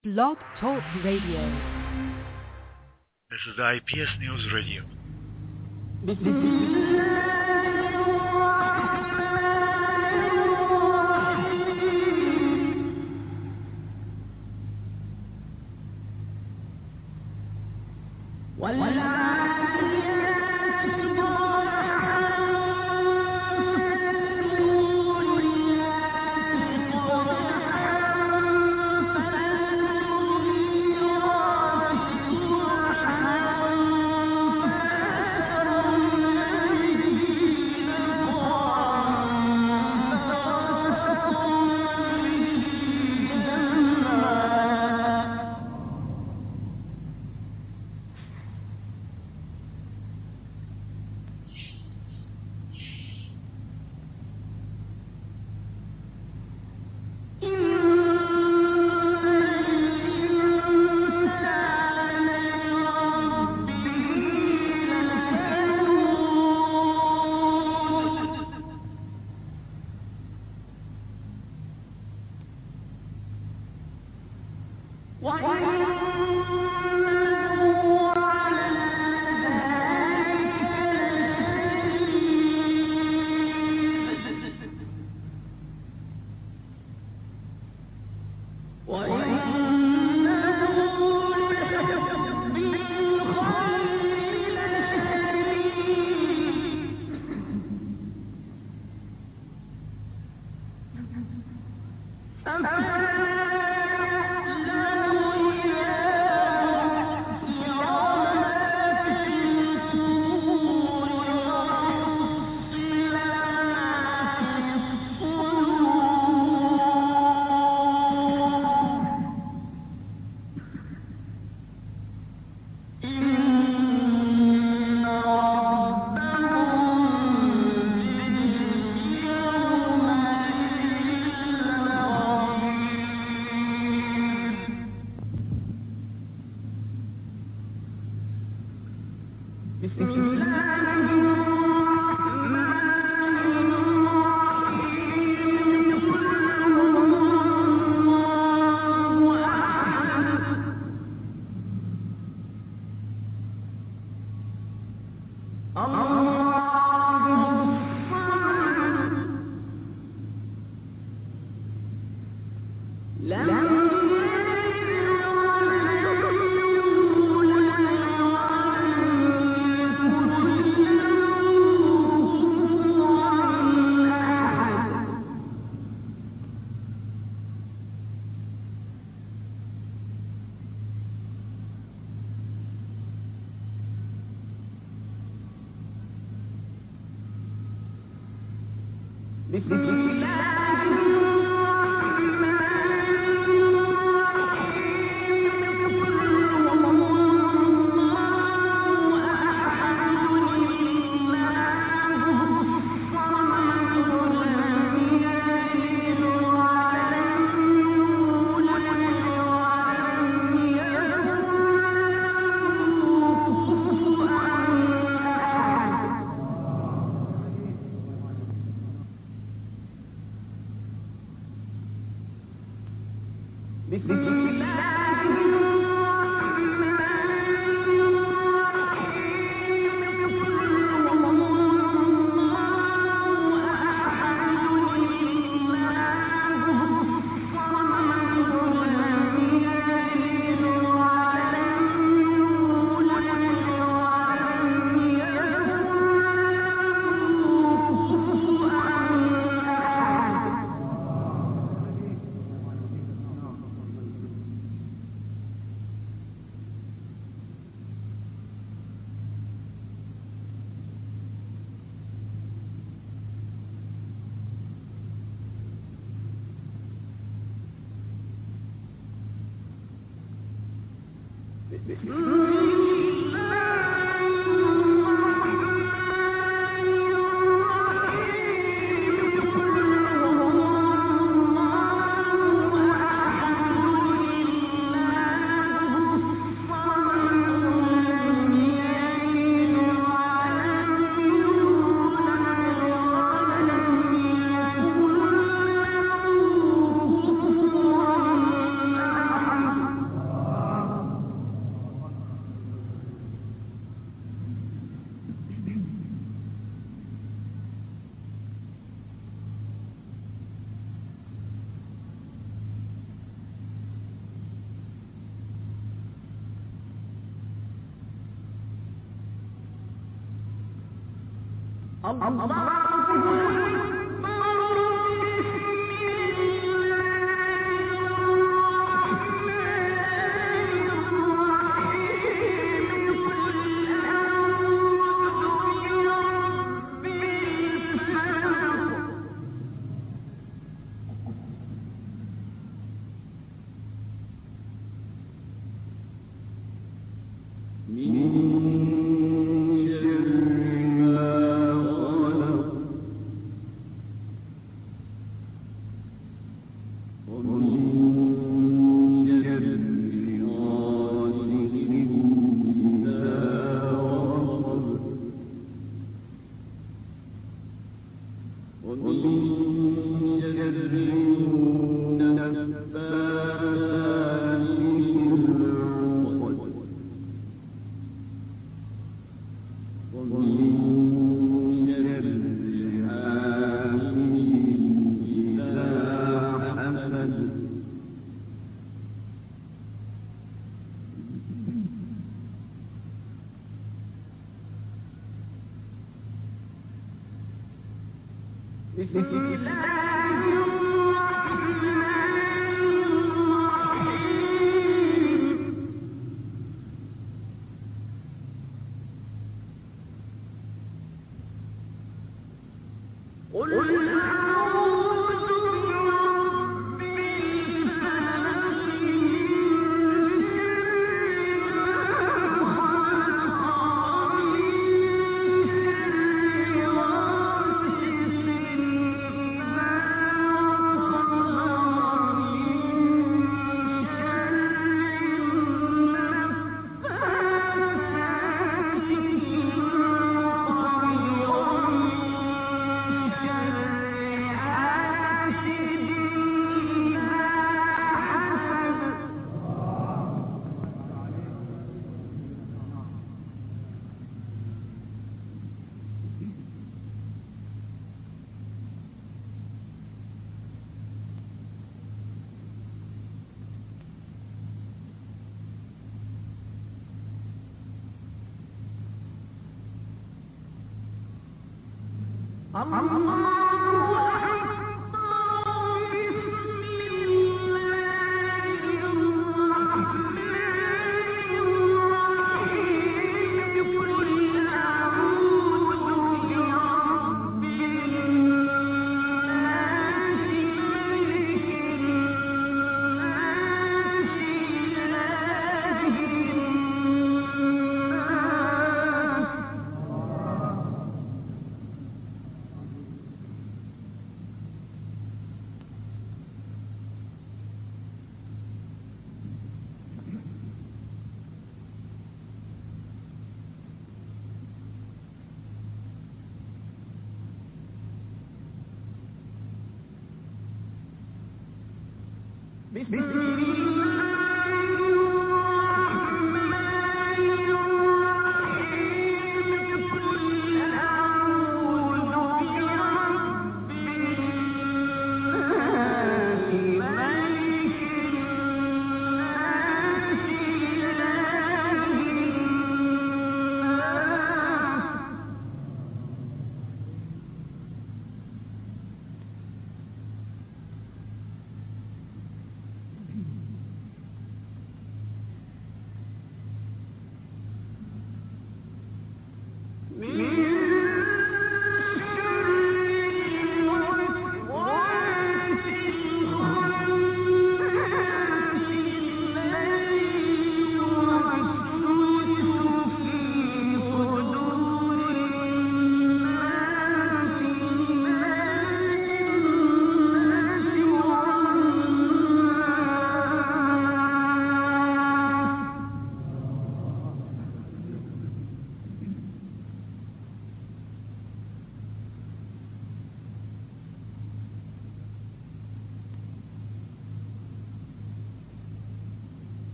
Blog Talk Radio. This is the IPS News Radio.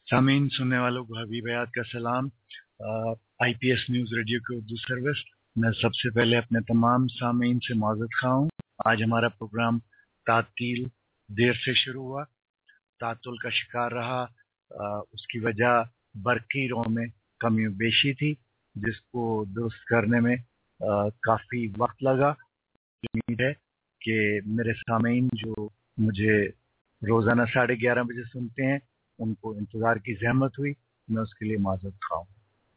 सामीन सुनने वालों को हबीब हयात का सलाम। आईपीएस न्यूज़ रेडियो की उर्दू सर्विस। मैं सबसे पहले अपने तमाम सामीन से माज़रत खा हूँ। आज हमारा प्रोग्राम तातील देर से शुरू हुआ, तातुल का शिकार रहा। उसकी वजह बरकी रो में कमी बेशी थी, जिसको दुरुस्त करने में काफ़ी वक्त लगा। उम्मीद है कि मेरे सामीन जो मुझे रोज़ाना 11:30 बजे सुनते हैं, उनको इंतज़ार की ज़हमत हुई। मैं उसके लिए माज़रत खाऊं।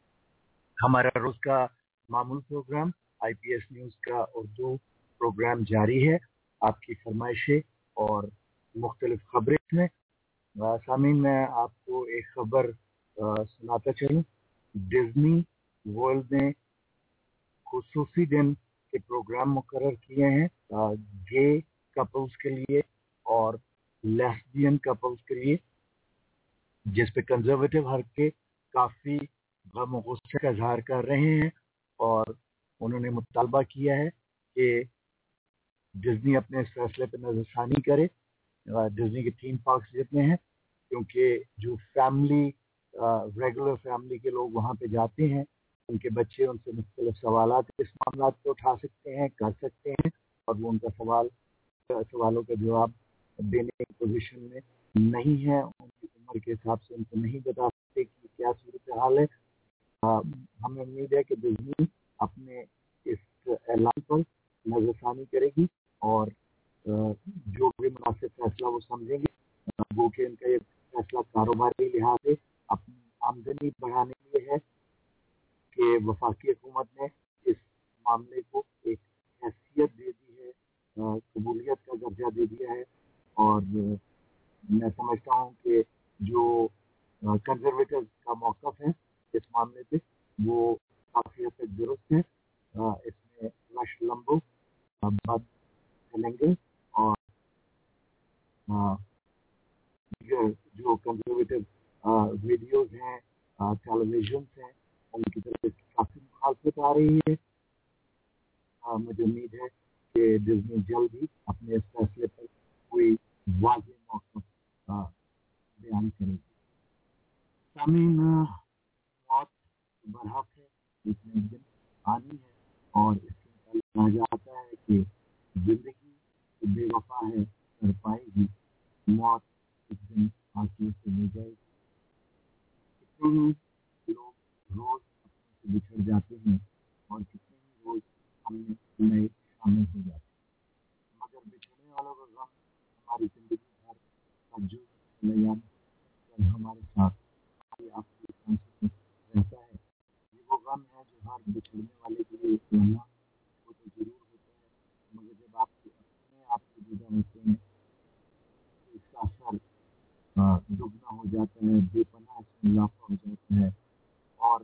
हमारा रोज़ का मामूल प्रोग्राम आईपीएस न्यूज़ का उर्दू प्रोग्राम जारी है। आपकी फरमाइशें और मुख्तलिफ खबरें हैं। सामीन, मैं आपको एक खबर सुनाता चलूँ। डिज्नी वर्ल्ड ने खुसूसी दिन के प्रोग्राम मुकर्रर किए हैं गे कपल्स के लिए और लेस्बियन कपल्स के लिए, जिस पे कंजर्वेटिव हरके काफ़ी गम और गुस्से का इजहार कर रहे हैं और उन्होंने मुतालबा किया है कि डिज्नी अपने इस फैसले पर नजरसानी करे। डिज्नी के थीम पार्क्स जितने हैं, क्योंकि जो फैमिली रेगुलर फैमिली के लोग वहाँ पे जाते हैं, उनके बच्चे उनसे मुख्तलिफ सवालात इस मामला को उठा सकते हैं, कर सकते हैं, और वो उनका सवालों का जवाब देने की पोजीशन में नहीं है। उनकी उम्र के हिसाब से उनको नहीं बता सकते कि क्या सूरत हाल है। हमें उम्मीद है कि डिज्नी अपने इस ऐलान पर नजरसानी करेगी और जो भी मुनासिब फैसला वो समझेंगे, वो कि इनका ये फैसला कारोबारी लिहाज से अपनी आमदनी बढ़ाने के लिए है कि वफाकी हुकूमत ने इस मामले को एक हैसियत दे दी है, कबूलियत का दर्जा दे दिया है। और मैं समझता हूँ कि जो कंजर्वेटिव का मौक़िफ़ है इस मामले पे, वो काफ़ी हद तक दुरुस्त है। इसमें रश लम्बो बात चलेंगे और जो कंजर्वेटिव वीडियोज़ हैं, टेलीविजन हैं, उनकी तरफ काफ़ी मुखालफत आ रही है। मुझे उम्मीद है कि डिज्नी जल्द ही अपने इस फैसले पर कोई वाज़ेह मौक़िफ़ बयान करेगी। सामीन, मौत बरहक है, लेकिन एक दिन आनी है और इसके मुताबिक कहा जाता है कि जिंदगी बेवफा है, कर पाएगी, मौत एक दिन आंसू से ले जाएगी। कितने ही लोग रोज अपने से बिछड़ जाते हैं और कितने ही रोज हमने नए शामिल हो जाते हैं, मगर बिछड़ने वालों का गम हमारी जिंदगी भर का जो नया हमारे साथ आपकी रहता है। ये वो गम है जो हर बिछड़ने वाले के लिए होना वो तो जरूर होता है, मगर जब आपके अपने आप से जुदा होते हैं तो इसका असर दुगना हो जाता है, बेपनाह इसमें इजाफा हो जाता है। और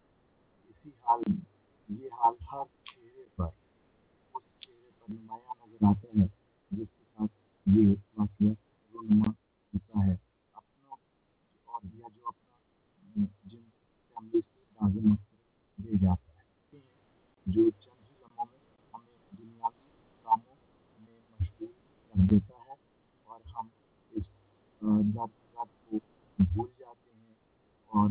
ये हाल हर चेहरे पर, उस चेहरे पर नुमाया नजर आता है जिसके साथ ये वाक़या रोनुमा होता है। अपनों और या जो अपना जिन फैमिली से लाज़िम दे जाता है, जो चंद ही लम्हों में हमें दुनियावी कामों में मशगूल कर देता है और हम इस दर्द को भूल जाते हैं और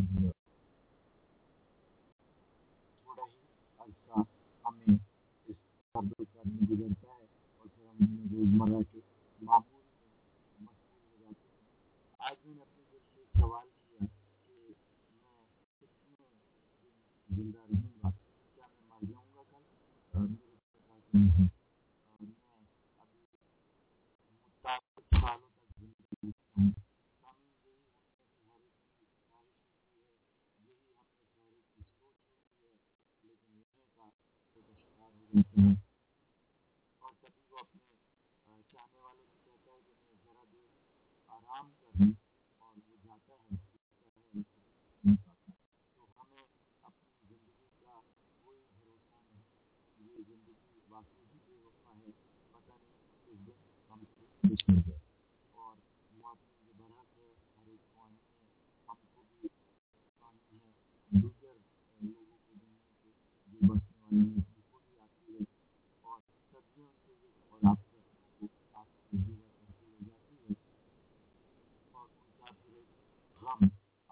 थोड़ा ही अर्सा हमें इस दर्द करने गुजरता है और फिर हम रोज़मर्रा के मामूल में मशगूल हो जाते हैं। आज मैंने अपने दिल से एक सवाल किया कि मैं कितने दिन जिंदा रहूँगा, क्या मैं मर जाऊँगा कल? मेरे पास नहीं है। मैं अभी मुताबिक सालों तक जिंदगी जीता हूँ। सामीन, यही होता है हर एक की ख्वाहिश होती है, यही हमने हर एक की सोच होती है, लेकिन यही का शिकार हो जाते हैं और कभी वो अपने चाहने वालों से कहता है कि मैं ज़रा देर आराम कर लूँ और वो जाता है नहीं पाता। तो हमें अपनी ज़िंदगी का कोई भरोसा नहीं, ये ज़िंदगी वाकई ही बेवफा है, पता नहीं किस दिन हमसे बिछड़ जाए। और मौत में बरहक है, हर एक को आनी है, हमको भी आनी है, दूसरे लोगों को दुनिया के जो बसने वाले हैं उनको भी आती है और सदियों से ये और आपके अपनों को आपकी जगह करती रह जाती है और उनका फिर एक गम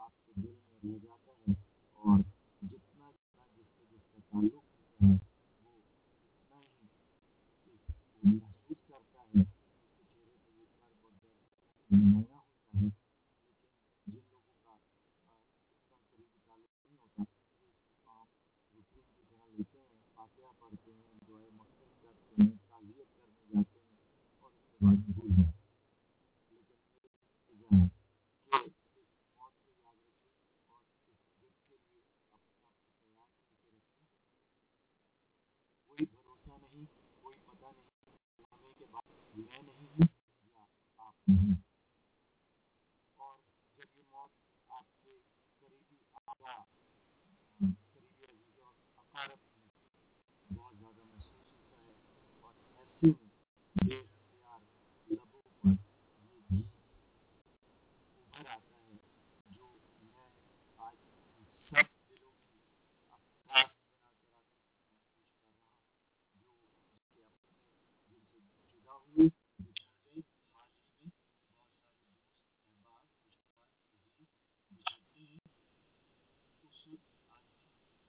چلا جاتا ہے اور جتنا جس سے جس کا تعلق ہوتا ہے وہ اتنا ہی محسوس کرتا ہے، اس کے چہرے پہ وہ کرب اور درد نمایاں ہوتا ہے. لیکن جن لوگوں کا اس کا قریبی تعلق نہیں ہوتا وہ اس کو عام روٹین کی طرح لیتے ہیں، فاتحہ پڑھتے ہیں، دعائے مغفرت کرتے ہیں، تعزیت کرنے جاتے ہیں اور اس کے بعد بھول جاتے ہیں. لیکن یہ ہے کہ اس موت کو یاد رکھیں اور اس دن کے لیے اپنے آپ کو تیار کر کے رکھیں. کوئی بھروسہ نہیں، کوئی پتہ نہیں لمحے کے بعد میں نہیں ہوں یا آپ نہیں. اور جب یہ موت آپ کے قریبی اعضاء، قریبی عزیزوں اور اقارب میں بہت زیادہ محسوس ہوتا ہے اور ایسے میں بے اختیار لبوں پر یہ گیت ابھر آتا ہے جو میں آج سب دلوں کی خاص بنا کر آپ کے سامنے پیش کر رہا ہوں، جو اس کے اپنے دل سے جدا ہوئے بچھڑ گئے. ماضی میں بہت سارے دوست احباب رشتہ دار عزیز بچھڑتے ہیں. اس آدمی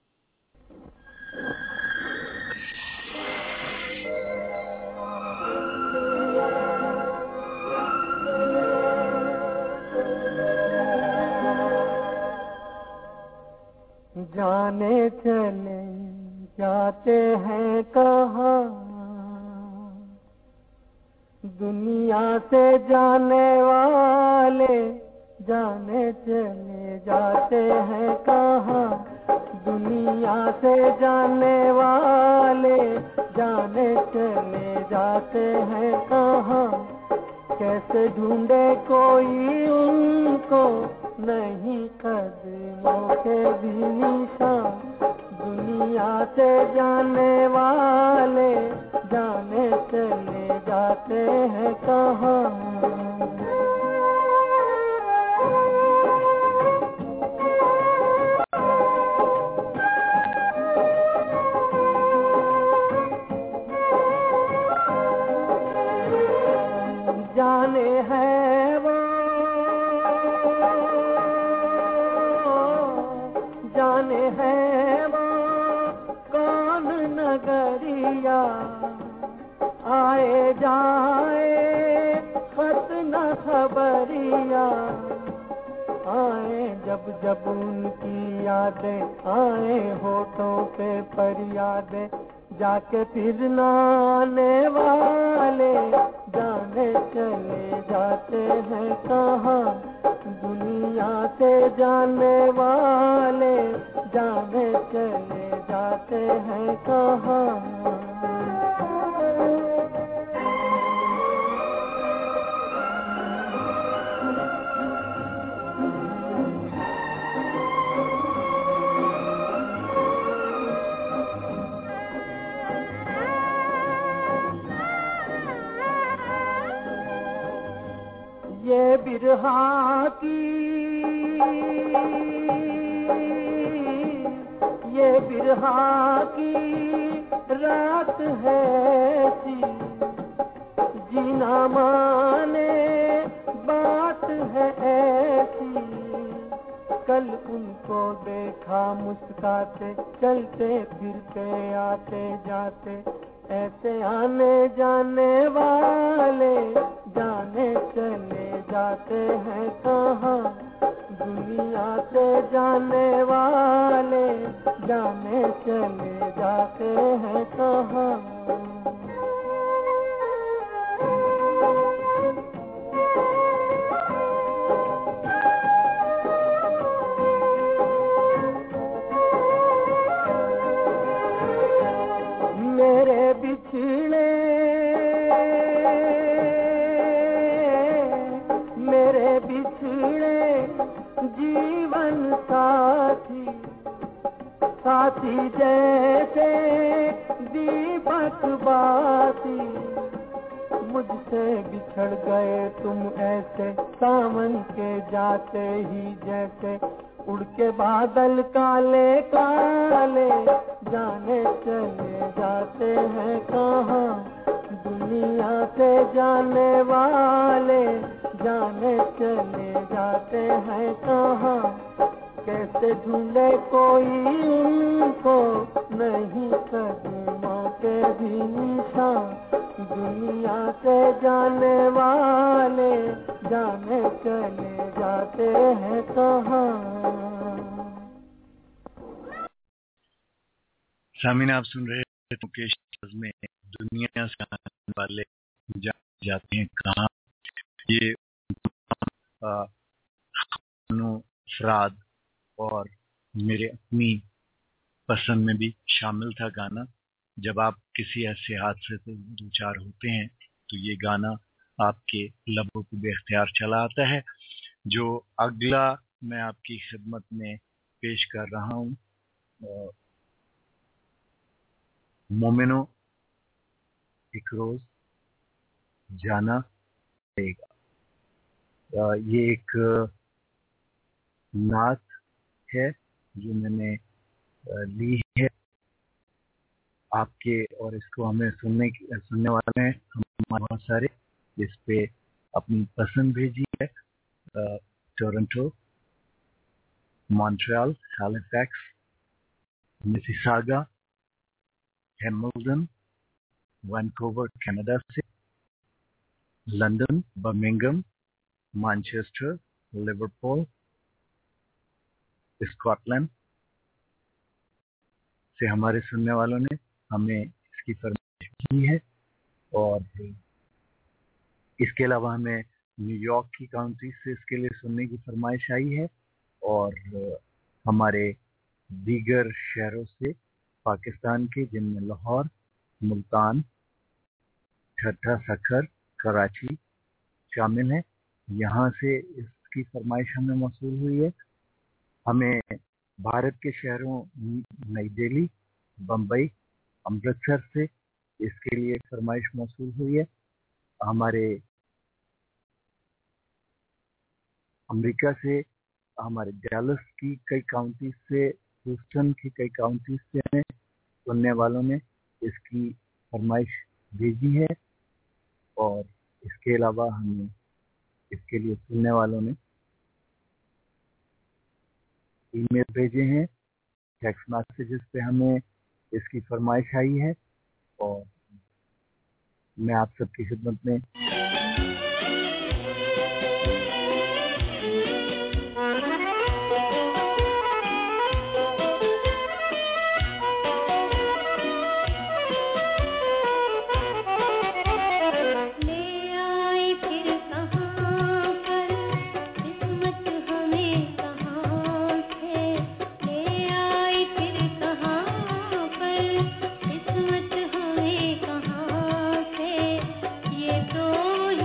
جانے چلے جاتے ہیں کہاں، دنیا سے جانے والے جانے چلے جاتے ہیں کہاں، دنیا سے جانے والے جانے چلے جاتے ہیں کہاں. کیسے ڈھونڈے کوئی ان کو نہیں قدموں کے بھی نشان، دنیا سے جانے والے جانے چلے جاتے ہیں کہاں. جانے ہیں وہ جانے ہیں وہ کون نگریا، آئے جائے خط نہ خبریا، آئے جب جب ان کی یادیں آئے ہونٹوں پہ فریادیں، جا کے پھر نہ آنے والے جانے چلے جاتے ہیں کہاں، دنیا سے جانے والے جانے چلے جاتے ہیں کہاں. یہ برہا کی رات ہے ایسی، جینا مانے بات ہے ایسی، کل ان کو دیکھا مسکاتے چلتے پھرتے آتے جاتے، ایسے آنے جانے والے جانے چلے جاتے ہیں کہاں، دنیا سے جانے والے جانے چلے جاتے ہیں کہاں. میرے بچھڑے جیون ساتھی، ساتھی جیسے دیپک باتی، مجھ سے بچھڑ گئے تم ایسے ساون کے جاتے ہی جیسے، اڑ کے بادل کالے کالے جانے چلے جاتے ہیں کہاں، دنیا سے جانے والے جانے چلے جاتے ہیں کہاں. کیسے ڈھونڈے کوئی ان کو نہیں قدموں کے بھی نشان دنیا سے جانے والے جانے چلے جاتے ہیں کہاں. سامعین آپ سن رہے ہیں مکیش میں دنیا سے آنے والے جاتے ہیں کہاں. یہ افراد اور میرے اپنی پسند میں بھی شامل تھا گانا. جب آپ کسی ایسے حادثے سے دوچار ہوتے ہیں تو یہ گانا آپ کے لبوں پہ بے اختیار چلا آتا ہے. جو اگلا میں آپ کی خدمت میں پیش کر رہا ہوں مومنو ایک روز جانا پڑے گا. یہ ایک نعت ہے جو میں نے لی ہے آپ کے, اور اس کو ہمیں سننے والے ہیں ہمارے بہت سارے. اس پہ اپنی پسند بھیجی ہے. Toronto, Montreal, Halifax, Mississauga, Hamilton, Vancouver Canada سے, London, Birmingham, Manchester, Liverpool, Scotland سے ہمارے سننے والوں نے ہمیں اس کی فرمائش کی ہے. اور اس کے علاوہ ہمیں نیو یارک کی کاؤنٹی سے اس کے لیے سننے کی فرمائش آئی ہے, اور ہمارے دیگر شہروں سے پاکستان کے جن میں لاہور, ملتان, ٹھٹھا سکھر, کراچی شامل ہیں, یہاں سے اس کی فرمائش ہمیں موصول ہوئی ہے. ہمیں بھارت کے شہروں نئی دہلی, بمبئی, امرتسر سے اس کے لیے فرمائش موصول ہوئی ہے. ہمارے امریکہ سے, ہمارے ڈیلس کی کئی کاؤنٹیز سے, ہیوسٹن کی کئی کاؤنٹیز سے ہمیں سننے والوں نے اس کی فرمائش بھیجی ہے. اور اس کے علاوہ ہمیں اس کے لیے سننے والوں نے ای میل بھیجے ہیں, ٹیکسٹ میسیجز پہ ہمیں اس کی فرمائش آئی ہے. اور میں آپ سب کی خدمت میں یہ تو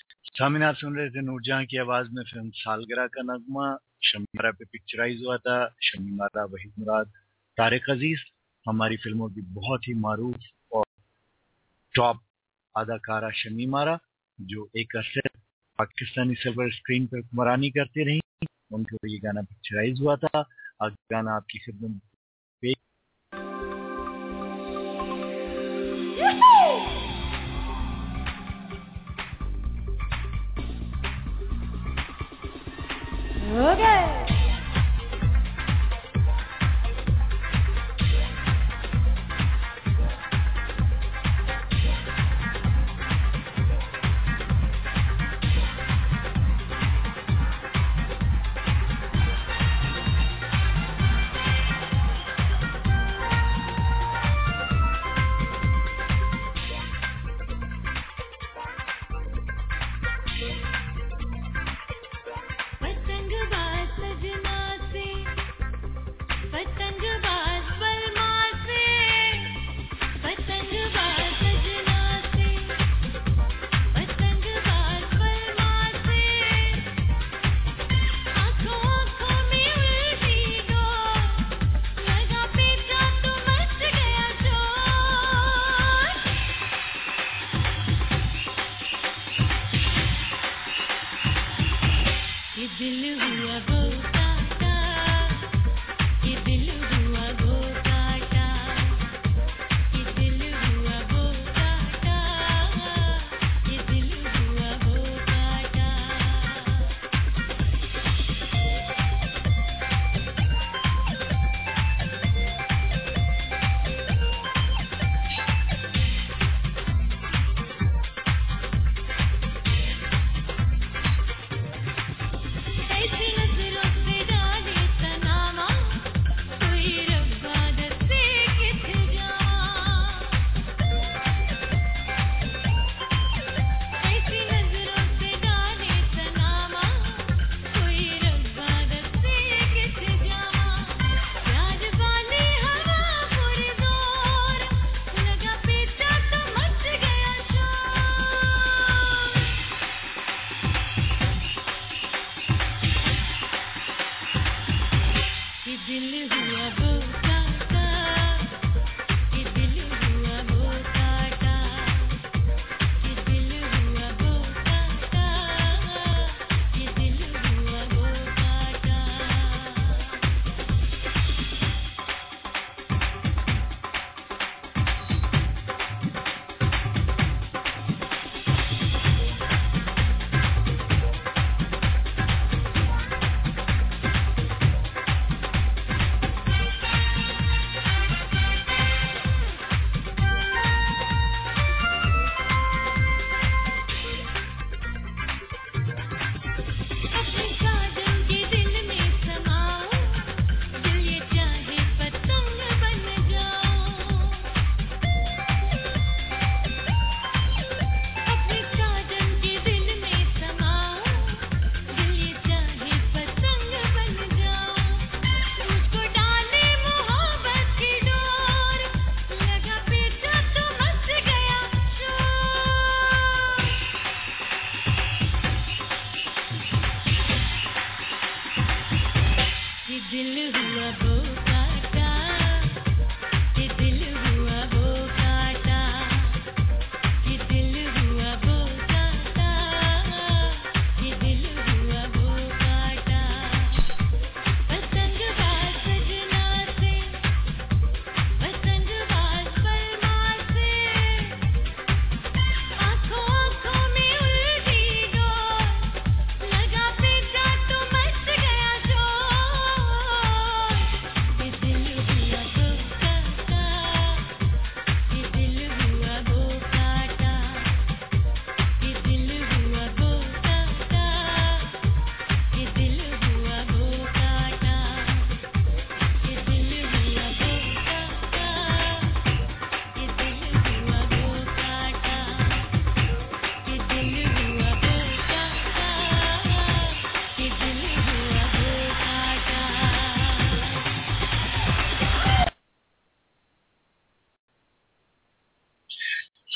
سامعین آپ سن رہے تھے نور جہاں کی آواز میں فلم سالگرہ کا نغمہ شمیمارا پہ پکچرائز ہوا تھا. شمیمارا وحید مراد طارق عزیز ہماری فلموں کی بہت ہی معروف اور ٹاپ اداکارہ شمیمارا جو ایک عرصے پاکستانی سلور اسکرین پر حکمرانی کرتی رہی. ان کو یہ گانا پکچرائز ہوا تھا. آج گانا آپ کی خدمت Okay.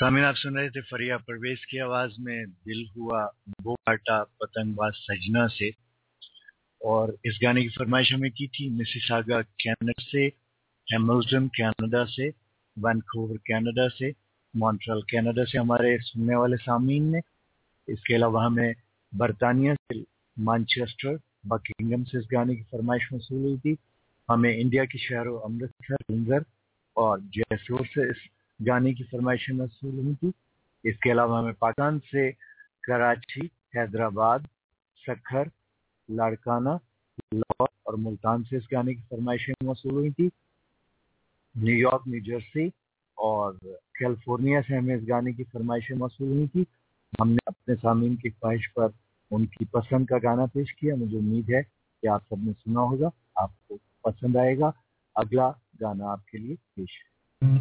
سامعین آپ سن رہے تھے فریہ پرویز کی آواز میں دل ہوا وہ کاٹا پتنگ باز سجنا سے، اور اس گانے کی فرمائش ہمیں کی تھی مسیساگا کینیڈا سے، ہیملٹن کینیڈا سے، وینکوور کینیڈا سے، مونٹریل کینیڈا سے ہمارے سننے والے سامعین نے۔ اس کے علاوہ ہمیں برطانیہ سے مانچسٹر بکنگم سے اس گانے کی فرمائش موصول ہوئی تھی۔ ہمیں انڈیا کے شہروں امرتسر، ونزر اور جیسور سے اس گانے کی فرمائشیں موصول ہوئی تھی۔ اس کے علاوہ ہمیں پاکستان سے کراچی، حیدرآباد، سکھر، لاڑکانہ، لاہور اور ملتان سے اس گانے کی فرمائشیں موصول ہوئی تھی۔ نیو یارک، نیو جرسی اور کیلیفورنیا سے ہمیں اس گانے کی فرمائشیں موصول ہوئی تھی۔ ہم نے اپنے سامعین کی خواہش پر ان کی پسند کا گانا پیش کیا۔ مجھے امید ہے کہ آپ سب نے سنا ہوگا، آپ کو پسند آئے گا۔ اگلا گانا آپ کے لیے پیش ہے۔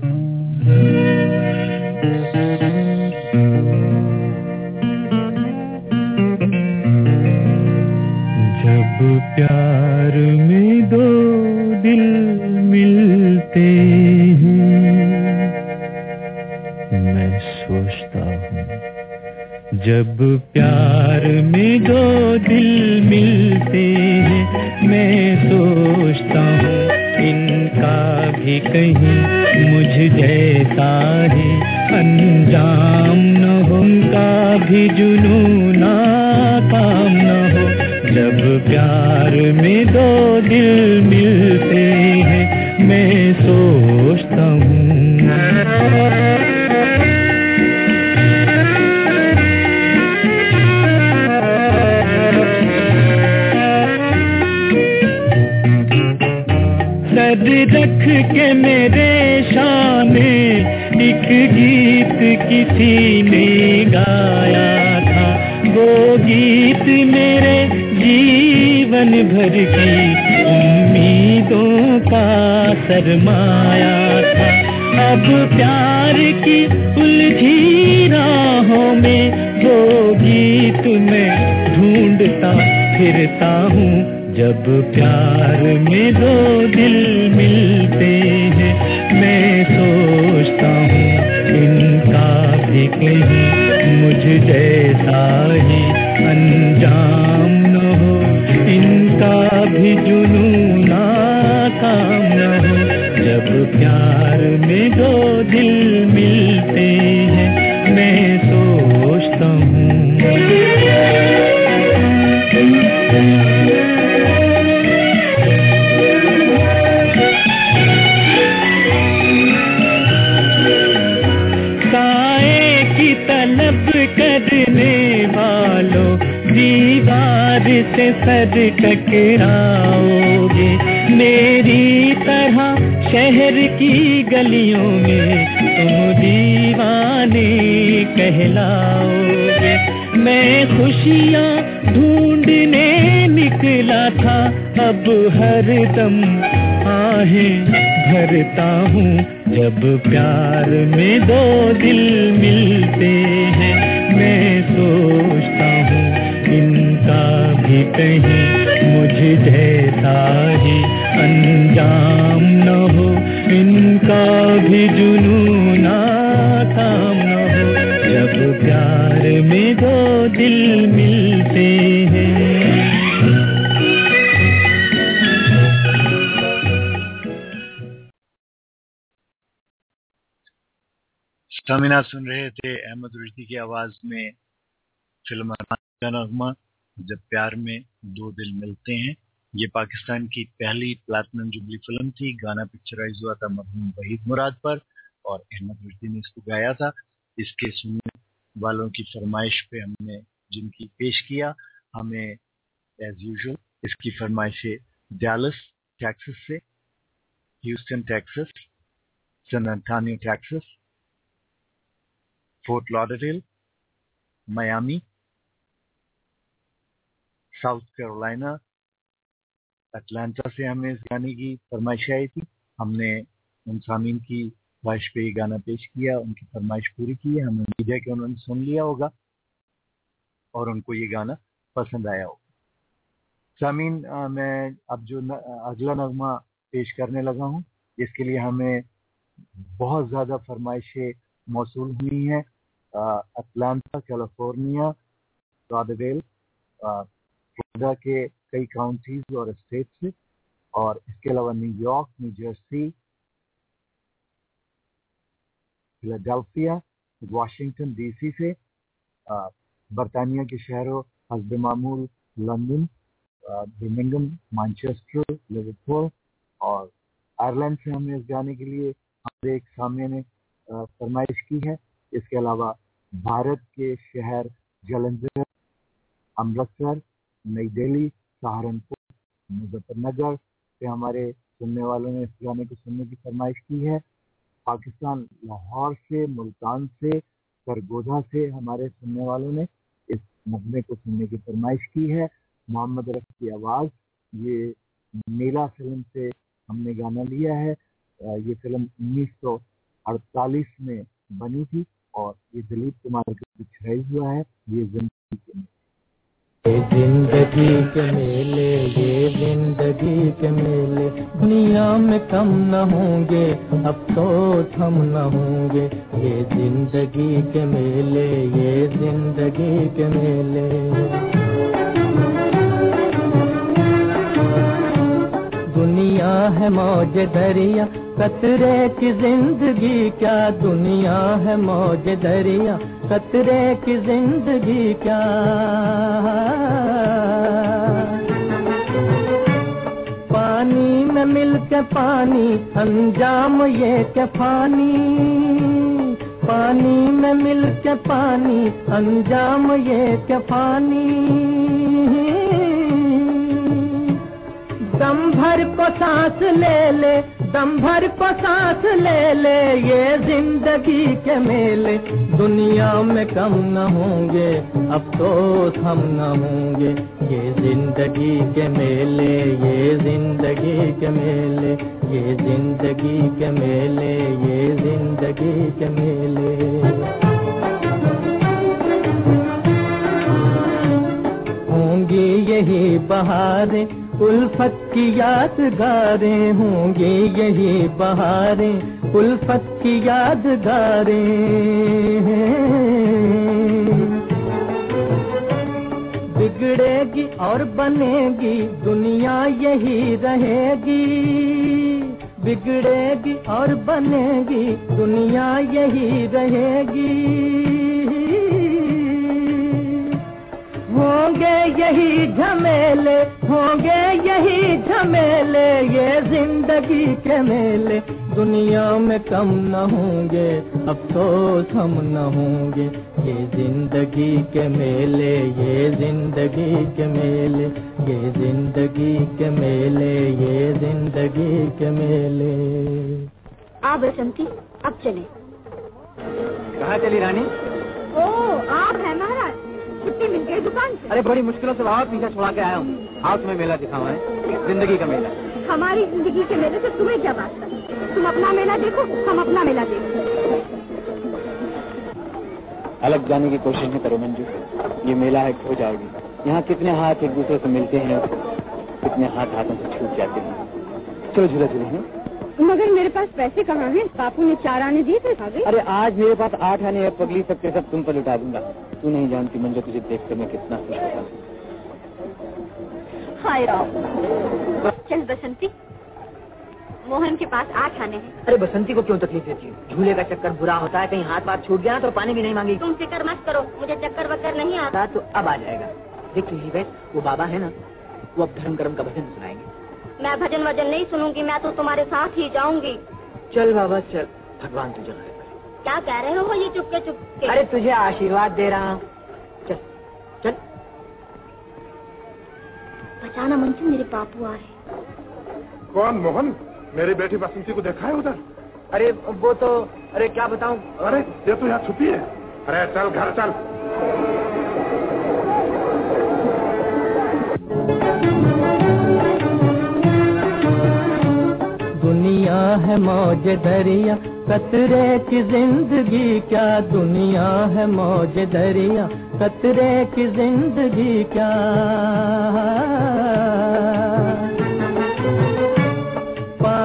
جب پیار میں دو دل ملتے ہیں میں سوچتا ہوں، جب پیار میں دو دل ملتے ہیں میں سوچتا ہوں ان کا بھی کہیں مجھ جیسا ہی انجام نہ ہو، ان کا بھی جنون ناکام نہ ہو۔ جب پیار میں دو دل ملتے ہیں میں سوچتا ہوں، سر رکھ کے میرے شانے ایک گیت کسی نے گایا تھا، وہ گیت میرے جیون بھر کی امیدوں کا سرمایہ تھا۔ اب پیار کی الجھی راہوں میں وہ گیت میں ڈھونڈتا پھرتا ہوں۔ جب پیار میں دو دل ملتے ہیں میں سوچتا ہوں ان کا بھی کہیں مجھ جیسا ہی انجام نہ ہو، ان کا بھی جنون ناکام نہ ہو۔ جب پیار میں دو دل ملتے ہیں میں سوچتا ہوں، کرنے والوں دیوار سے سر ٹکراؤ گے، میری طرح شہر کی گلیوں میں تم دیوانے کہلاؤ گے۔ میں خوشیاں ڈھونڈنے نکلا تھا، اب ہر دم آہیں بھرتا ہوں۔ جب پیار میں دو دل ملتے ہیں میں سوچتا ہوں ان کا بھی کہیں مجھ جیسا ہی انجام نہ ہو، ان کا بھی جنون ناکام نہ ہو۔ جب پیار میں دو دل ملتے ہیں۔ سامعین آپ سن رہے تھے احمد رشدی کی آواز میں فلم کا نغمہ جب پیار میں دو دل ملتے ہیں۔ یہ پاکستان کی پہلی پلاٹینم جوبلی فلم تھی۔ گانا پکچرائز ہوا تھا مرحوم وحید مراد پر اور احمد رشدی نے اس کو گایا تھا۔ اس کے سننے والوں کی فرمائش پہ ہم نے جن کی پیش کیا، ہمیں ایز یوزول اس کی فرمائش ڈیلس ٹیکسس سے، Houston Texas, San Antonio Texas, Fort Lauderdale, Miami, South Carolina, Atlanta سے ہمیں اس گانے کی فرمائش آئی تھی۔ ہم نے ان سامعین کی خواہش پہ یہ گانا پیش کیا، ان کی فرمائش پوری کی ہے۔ ہمیں امید ہے کہ انہوں نے سن لیا ہوگا اور ان کو یہ گانا پسند آیا ہوگا۔ سامعین، میں اب جو اگلا نغمہ پیش کرنے لگا ہوں، اس کے لیے ہمیں بہت زیادہ فرمائشیں موصول ہوئی ہیں اٹلانٹا کیلیفورنیا، لادرڈیل، فلوریڈا کے کئی کاؤنٹیز اور اسٹیٹ سے، اور اس کے علاوہ New York, New Jersey, Philadelphia, Washington D C سے، برطانیہ کے شہروں حسب معمول لندن، برمنگھم، مانچسٹر، لیورپول، اور آئرلینڈ سے ہمیں اس گانے کے لیے ہمارے ایک سامنے نے فرمائش کی ہے۔ اس کے علاوہ بھارت کے شہر جلندھر، امرتسر، نئی دہلی، سہارنپور، مظفر نگر سے ہمارے سننے والوں نے اس گانے کو سننے کی فرمائش کی ہے۔ پاکستان لاہور سے، ملتان سے، سرگودا سے ہمارے سننے والوں نے اس نغمے کو سننے کی فرمائش کی ہے۔ محمد رفیع کی آواز، یہ میلا فلم سے ہم نے گانا لیا ہے۔ یہ فلم 1948 میں بنی تھی اور یہ دلیپ کمار کا پکچرائز ہوا ہے۔ یہ زندگی کے میلے، یہ زندگی کے میلے، دنیا میں کم نہ ہوں گے، افسوس ہم نہ ہوں گے، یہ زندگی کے میلے، یہ زندگی کے میلے۔ دنیا ہے موج دریا، قطرے کی زندگی کیا، دنیا ہے موج دریا، قطرے کی زندگی کیا۔ پانی میں مل کے پانی، انجام یہ کہ فانی، پانی میں مل کے پانی، انجام یہ کہ فانی۔ دم بھر کو سانس لے لے، دم بھر کو سانس لے لے، یہ زندگی کے میلے، دنیا میں کم نہ ہوں گے، افسوس ہم نہ ہوں گے، یہ زندگی کے میلے، یہ زندگی کے میلے، یہ زندگی کے میلے، یہ زندگی کے میلے۔ ہوں گی یہی بہاریں الفت کی یادگاریں، ہوں گی یہی بہاریں الفت کی یادگاریں۔ بگڑے گی اور بنے گی دنیا یہی رہے گی، بگڑے گی اور بنے گی دنیا یہی رہے گی۔ ہوں گے یہی جھمیلے، ہوں گے یہی جھمیلے، یہ زندگی کے میلے، دنیا میں کم نہ ہوں گے، افسوس ہم نہ ہوں گے، یہ زندگی کے میلے، یہ زندگی کے میلے، یہ زندگی کے میلے، یہ زندگی کے میلے۔ آپ بسنتی اب چلیں۔ کہاں چلی رانی؟ او آپ ہیں مہاراج، چھٹی مل گئی دکان سے؟ ارے بڑی مشکلوں سے بہت پیچھا چھوڑا کے آیا ہوں۔ آؤ تمہیں میلہ دکھاؤں ہے، زندگی کا میلہ۔ ہماری زندگی کے میلے سے تمہیں کیا بات ہے؟ تم اپنا میلہ دیکھو، ہم اپنا میلہ دیکھو۔ الگ جانے کی کوشش نہ کرو منجو، یہ میلہ ہے کھو جاؤ گی۔ یہاں کتنے ہاتھ ایک دوسرے سے ملتے ہیں، کتنے ہاتھ ہاتھوں سے چھوٹ جاتے ہیں۔ چلو جھولا جھولے ہیں۔ مگر میرے پاس پیسے کہاں ہیں؟ باپو نے 4 آنے دیے تھے۔ ارے آج میرے پاس 8 آنے ہیں، پگلی سب کے سب تم پر لٹا دوں گا۔ تو نہیں جانتی منجو، تجھے دیکھ کر میں کتنا خوش ہوتا ہوں۔ ہائے رام، چل بسنتی، موہن کے پاس 8 آنے ہیں۔ ارے بسنتی کو کیوں تکلیف دیتی ہے؟ جھولے کا چکر برا ہوتا ہے، کہیں ہاتھ بات چھوٹ گیا تو پانی بھی نہیں مانگی۔ تم فکر مت کرو، مجھے چکر وکر نہیں آتا تو اب آ جائے گا۔ دیکھ لیجیے بھائی، وہ بابا ہے نا، وہ اب دھرم کرم کا بھجن سنائیں گے۔ میں بھجن وجن نہیں سنوں گی، میں تو تمہارے ساتھ ہی جاؤں گی۔ چل بابا چل، بھگوان تجھے غالب کرے۔ کیا کہہ رہے ہو یہ چپکے چپکے؟ ارے تجھے آشیرواد دے رہا ہوں، چل چل۔ بچانا منجو، میرے باپو آ رہے۔ کون؟ موہن؟ میری بیٹی بسنتی کو دیکھا ہے ادھر؟ ارے وہ تو، ارے کیا بتاؤں۔ ارے یہ تو یہاں چھپی ہے۔ ارے چل گھر چل۔ دنیا ہے موج دریا، قطرے کی زندگی کیا، دنیا ہے موج دریا، قطرے کی زندگی کیا۔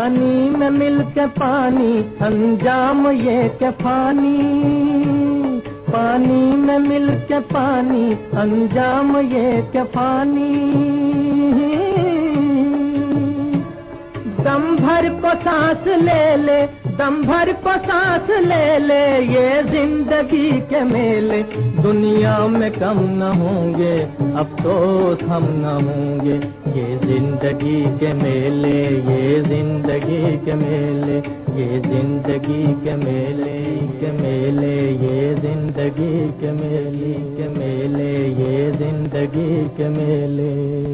پانی میں مل کے پانی انجام یہ کہ فانی، پانی میں مل کے پانی انجام یہ کہ فانی، دم بھر کو سانس لے لے، دم بھر کو سانس لے لے، یہ زندگی کے میلے دنیا میں کم نہ ہوں گے، افسوس ہم نہ ہوں گے، یہ زندگی کے میلے، یہ زندگی کے میلے، یہ زندگی کے میلے کے میلے، یہ زندگی کے میلے کے میلے، یہ زندگی کے میلے۔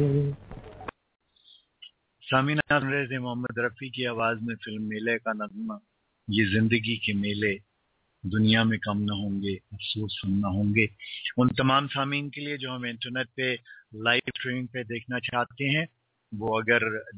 سامعین انگریز محمد رفیع کی آواز میں فلم میلے کا نغمہ یہ زندگی کے میلے دنیا میں کم نہ ہوں گے، افسوس ہم نہ ہوں گے۔ ان تمام سامعین کے لیے جو ہمیں انٹرنیٹ پہ لائیو اسٹریمنگ پہ دیکھنا چاہتے ہیں، وہ اگر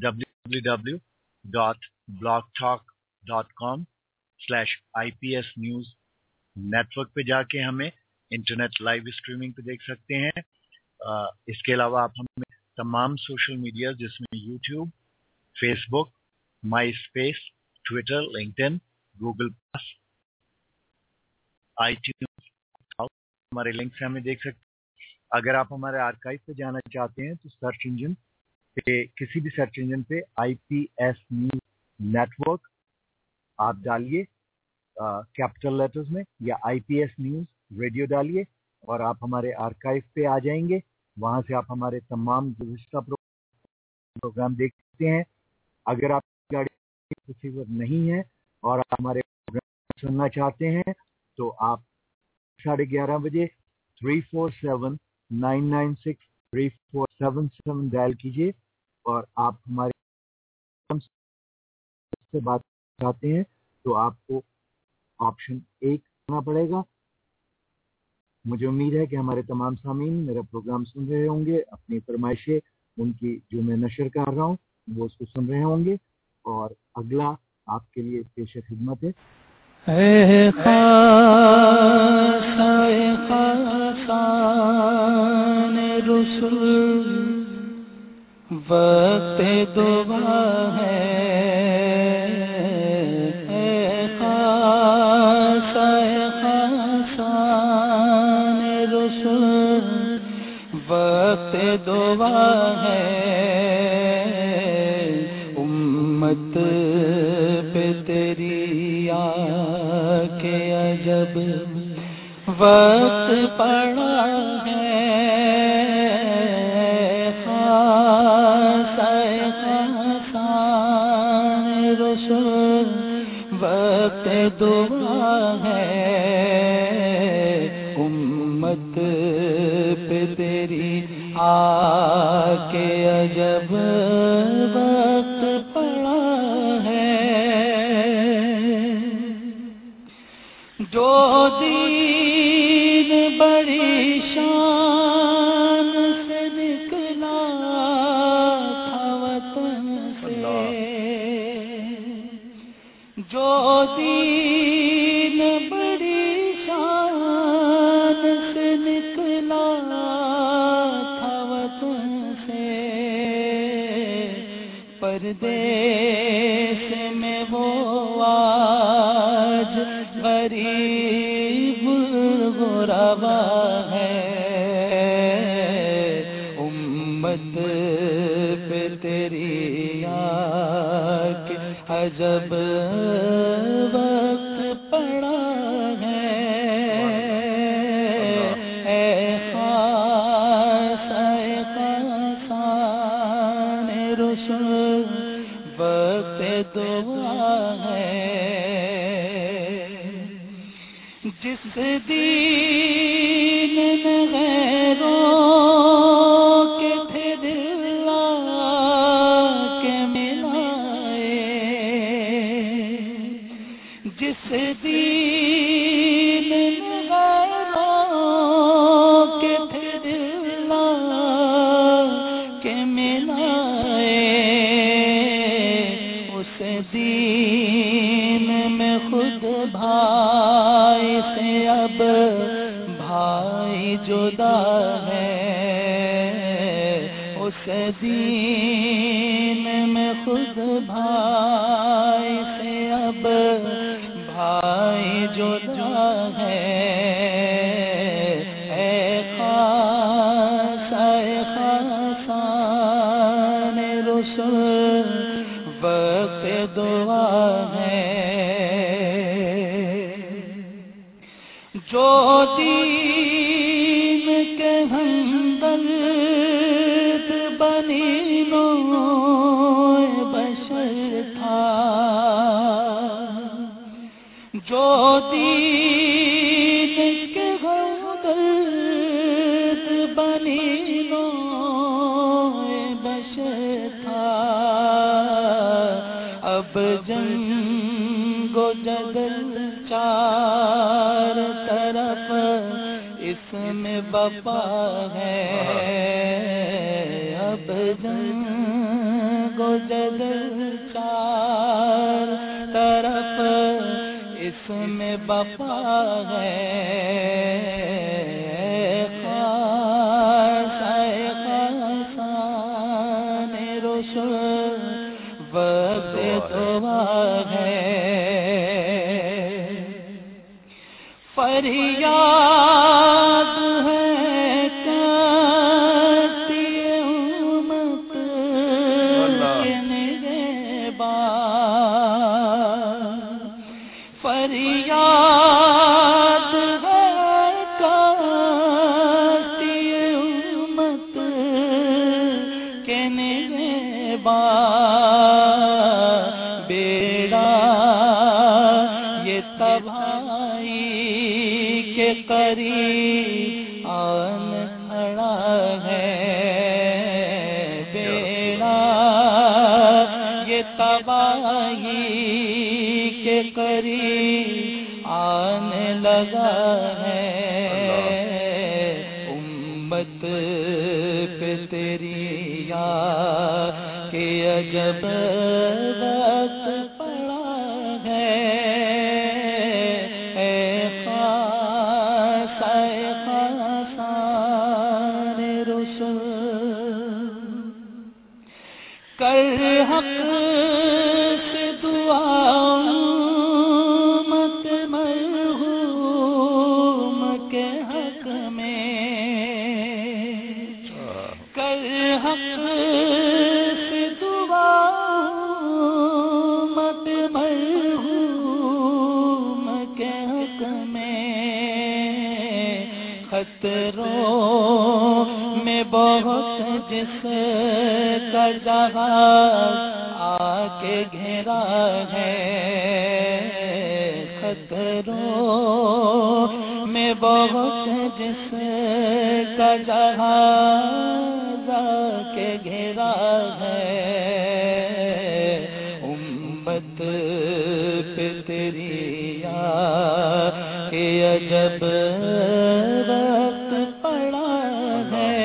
www.blogtalk.com/IPS News نیٹورک پہ جا کے ہمیں انٹرنیٹ لائیو اسٹریمنگ پہ دیکھ سکتے ہیں۔ اس کے علاوہ آپ ہمیں تمام سوشل میڈیا جس میں YouTube, Facebook, MySpace, Twitter, LinkedIn, Google Plus, iTunes, ہمارے لنک سے ہمیں دیکھ سکتے ہیں۔ اگر آپ ہمارے آرکائیو پہ جانا چاہتے ہیں تو سرچ انجن پہ، کسی بھی سرچ انجن پہ IPS نیوز نیٹورک آپ ڈالیے کیپٹل لیٹرز میں، یا IPS نیوز ریڈیو ڈالیے اور آپ ہمارے آرکائیو پہ آ جائیں گے۔ وہاں سے آپ ہمارے تمام گزشتہ پروگرام دیکھ سکتے ہیں۔ اگر آپ کی گاڑی ریسیور نہیں ہے اور آپ ہمارے پروگرام سننا چاہتے ہیں تو آپ 11:30 بجے 347-996-3477 ڈائل کیجیے اور آپ ہمارے سے بات چاہتے ہیں تو آپ کو آپشن 1 کرنا پڑے گا۔ مجھے امید ہے کہ ہمارے تمام سامعین میرا پروگرام سن رہے ہوں گے، اپنی فرمائشیں ان کی جو میں نشر کر رہا ہوں وہ اس کو سن رہے ہوں گے، اور اگلا آپ کے لیے پیش خدمت ہے۔ اے خاصان رسول وقت دعا ہے، اے خاصان رسول وقت دعا ہے، امت پہ تیری آ کے عجب وقت پڑا ہے، خاصان رسول وقت دعا ہے، امت پہ تیری آ کے عجب وقت پڑا ہے، جو دین بڑی شان سے نکلا تھا وطن سے، جو دین بڑی شان سے نکلا تھا وطن سے، پردیس میں وہ آج غریب غربا ہے، امت پہ تیری آنکھ عجب وقت پڑا ہے، اے خاصان رسول وقت دعا ہے، جس دین میں غیروں کے تھے دل کے ملائے، جس دین میں غیروں کے تھے دل کے ملائے، اس دین میں خود بھائی سے اب بھائی جدا ہے، اس دین میں خود بھائی جدا ہے اے خاص اے خاصان رسول وقت دعا ہے جو دین کے ہمدرد بنی نوع بشر تھا جو دین کے ہمدرد بنی نوع بشر تھا اب جنگ و جدل چار طرف اس میں بپا ہے اب جنگ و جدل چار طرف اس میں بپا ہے خاص اے خاصان رسول وقت دعا ہے فریاد ہے کرتی امت کے نگہبان فریاد ہے کرتی امت کے نگہبان بیڑا یہ تباہی کے قریب آن کھڑا ہے بیڑا یہ تباہی کے قریب آنے لگا ہے امت پہ تیری یاد کہ عجب وقت پڑا ہے کر حق سے دعا مت مرحوم کے حق میں کر حق سے دعا مت مرحوم کے حق میں خطروں میں بہت جس کا جہاز آ کے گھیرا ہے خطروں میں بہت جس کا جہاز آ کے گھیرا ہے امت پہ تیری یاد کہ عجب وقت پڑا ہے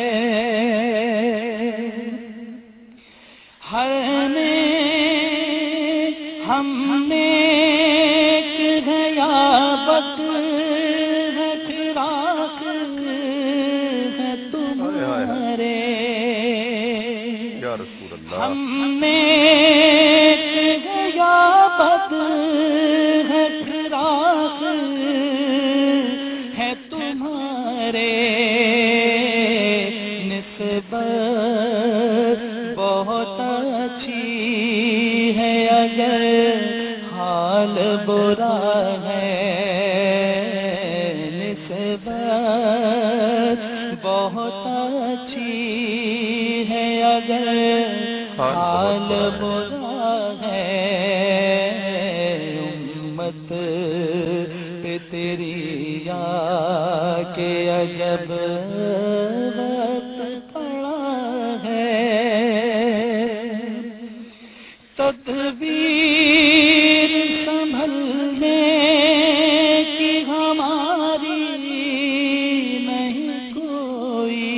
ہم نے گیا بت ہے فراق ہے تمہارے ہم نے گیا بت ہے فراق ہے تمہارے نسبت بہت اچھی ہے اگر حال برا ہے نسبت بہت اچھی ہے اگر حال برا ہے امت پہ تیری یاد کہ عجب وقت پڑا ہے تدبیر سنبھلنے کی ہماری نہیں کوئی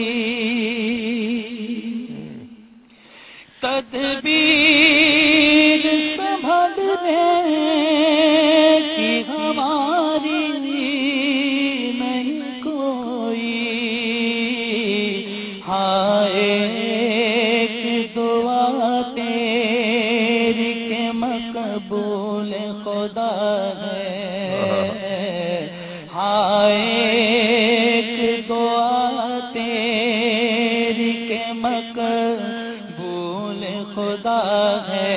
تدبیر سنبھلنے کی ہماری نہیں کوئی ہاں ایک دعا تیری کے مقبول خدا ہے مقبول خدا ہے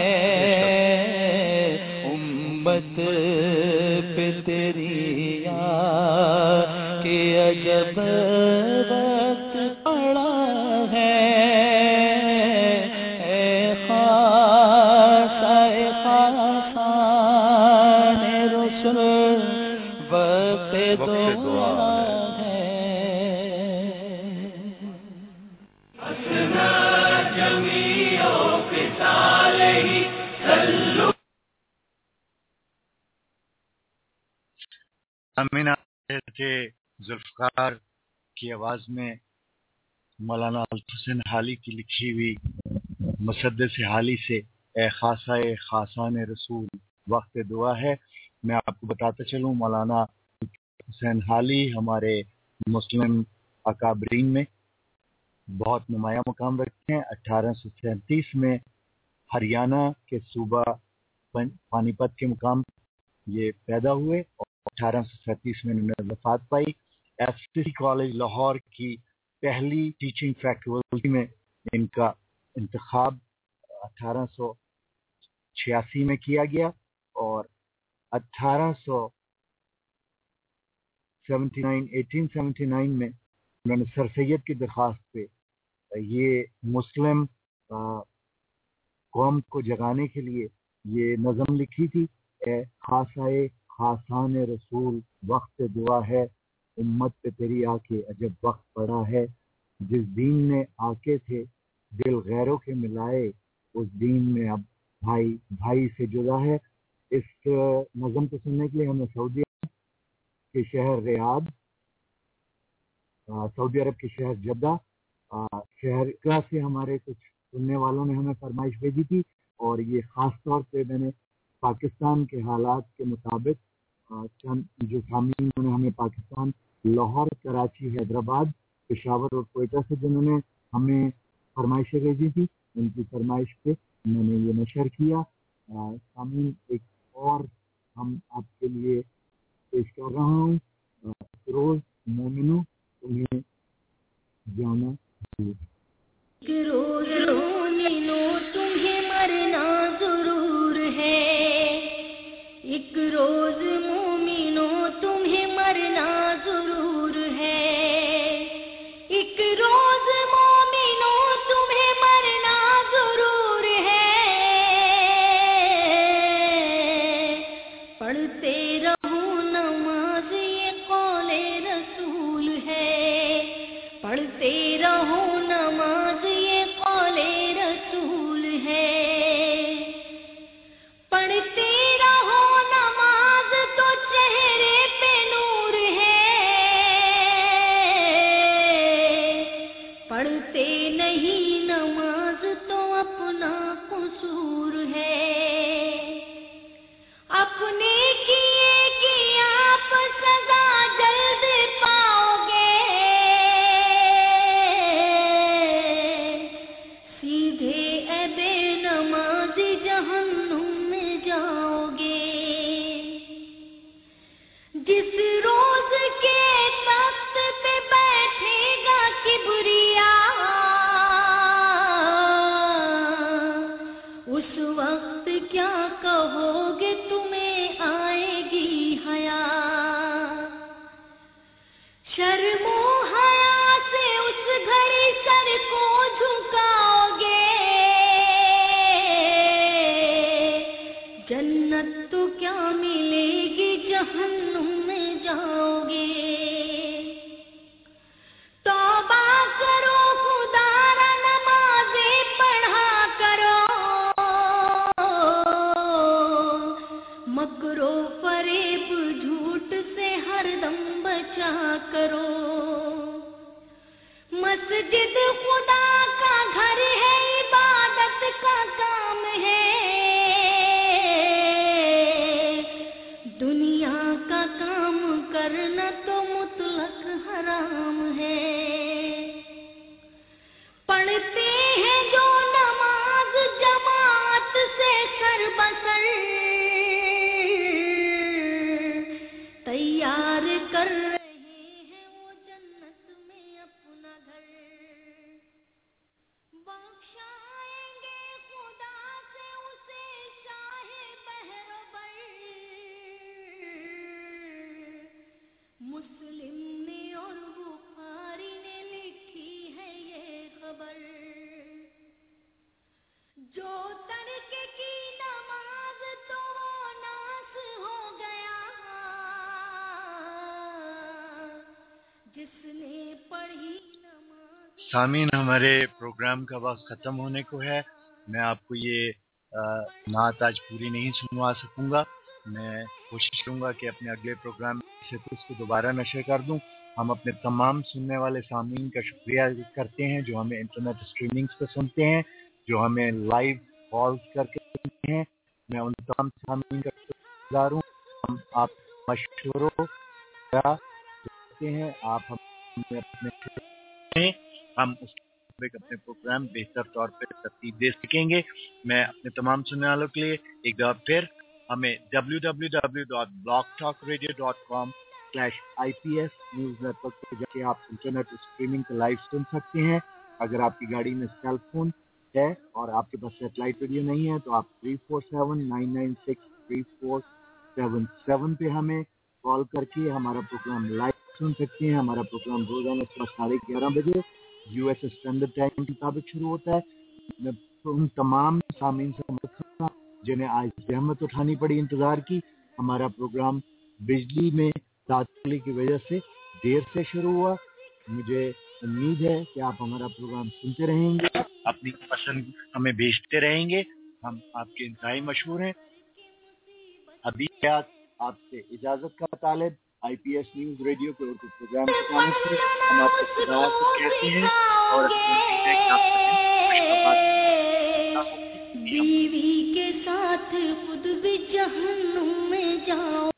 امت پہ تیری یاد کہ عجب وقت پڑا ہے اے خاصان رسول وقت دعا ہے حسنا جمیع قتالہ صلو امینہ تھے ذوالفقار کی آواز میں مولانا الحسین حالی کی لکھی ہوئی مسدس حالی سے اے خاصہ خاصان رسول وقت دعا ہے. میں آپ کو بتاتا چلوں مولانا حسین حالی ہمارے مسلم اکابرین میں بہت نمایاں مقام رکھتے ہیں. 1837 میں ہریانہ کے صوبہ پانی پت کے مقام یہ پیدا ہوئے اور 1837 میں انہوں نے وفات پائی. F C C college Lahore کی پہلی ٹیچنگ فیکلٹی میں ان کا انتخاب 1886 میں کیا گیا اور 1879 میں انہوں نے سر سید کی درخواست پہ یہ مسلم قوم کو جگانے کے لیے یہ نظم لکھی تھی. اے خاصائے خاصان رسول وقت دعا ہے امت پہ تیری آ کے عجب وقت پڑا ہے جس دین نے آکے تھے دل غیروں کے ملائے اس دین میں اب بھائی بھائی سے جدا ہے. اس نظم کو سننے کے لیے ہمیں سعودی شہر ریاض سعودی عرب کے شہر جدہ شہر کا سے ہمارے کچھ سننے والوں نے ہمیں فرمائش بھیجی تھی اور یہ خاص طور پہ میں نے پاکستان کے حالات کے مطابق چند جو سامعین نے ہمیں پاکستان لاہور کراچی حیدرآباد پشاور اور کوئٹہ سے جنہوں نے ہمیں فرمائشیں بھیجی تھی ان کی فرمائش پہ میں نے یہ نشر کیا. سامعین ایک اور ہم آپ کے لیے پیش کر رہا ہوں روز مومنو تمہیں جانا روز مومنو تمہیں مرنا ضرور ہے ایک روز مومنو تمہیں مرنا ضرور ہے ایک روز مومنو تمہیں مرنا ضرور ہے پڑھتے رہو نماز یہ قول رسول ہے پڑھتے رہو نماز یہ قول رسول ہے پڑھتے رہو نماز تو چہرے پہ نور ہے پڑھتے نہیں نماز تو اپنا قصور ہے اپنے کیے کی آپ سزا جلد پاؤ گے سیدھے اے بے نماز جہنم میں جاؤ گے جس روز کے تخت پہ بیٹھے گا کبریا اس وقت کیا کہو گے تمہیں آئے گی حیا شرم و حیا سے اس گھڑی سر کو جھکاؤ گے جنت تو کیا ملے گی جہنم میں جاؤ گے توبہ کرو خدا را نمازیں پڑھا کرو مکر و فریب جھوٹ سے ہر دم بچا کرو مسجد خدا کا گھر ہے عبادت کا کام ہے دنیا کا کام کرنا تو مطلق حرام ہے پڑھتے ہیں جو نماز جماعت سے سر بسر تیار کر رہے ہیں وہ جنت میں اپنا گھر مسلم نے اور بخاری نے لکھی ہے یہ خبر، جو ترک کی نماز تو وہ ناس ہو گیا، جس نے پڑھی نماز۔ سامعین، ہمارے پروگرام کا وقت ختم ہونے کو ہے. میں آپ کو یہ نعت آج پوری نہیں سنوا سکوں گا. میں کوشش کروں گا کہ اپنے اگلے پروگرام سے اس کو دوبارہ نشر کر دوں. ہم اپنے تمام سننے والے سامعین کا شکریہ کرتے ہیں جو ہمیں انٹرنیٹ اسٹریمنگز پہ سنتے ہیں، جو ہمیں لائیو کالز کر کے سنتے ہیں. میں ان تمام سامعین کا شکریہ ہوں. ہم آپ مشوروں کا دیتے ہیں، آپ ہمیں اپنے ہم اس اپنے پروگرام بہتر طور پہ ترتیب دے سکیں گے. میں اپنے تمام سننے والوں کے لیے ایک دفعہ پھر ہمیں www.blogtalkradio.com/IPS نیوز نیٹورک پہ جا کے آپ انٹرنیٹ اسٹریمنگ کا لائیو سن سکتے ہیں. اگر آپ کی گاڑی میں سیل فون ہے اور آپ کے پاس سیٹلائٹ ریڈیو نہیں ہے تو آپ 347-996-3477 پہ ہمیں کال کر کے ہمارا پروگرام لائیو سن سکتے ہیں. ہمارا پروگرام روزانہ صبح 11:30 بجے US اسٹینڈرڈ ٹائم کے مطابق شروع ہوتا ہے. میں ان تمام سامعین سے مدد کرتا ہوں جنہیں آج زحمت اٹھانی پڑی انتظار کی. ہمارا پروگرام بجلی میں تعطیلی کی وجہ سے دیر سے شروع ہوا. مجھے امید ہے کہ آپ ہمارا پروگرام سنتے رہیں گے، اپنی پسند ہمیں بھیجتے رہیں گے. ہم آپ کے انتہائی مشہور ہیں. ابھی آپ سے اجازت کا طالب IPS نیوز ریڈیو کے اردو پروگرام کے نام سے ہم آپ کو خدا حافظ کہتے ہیں اور بیوی کے ساتھ خود بھی جہنم میں جاؤ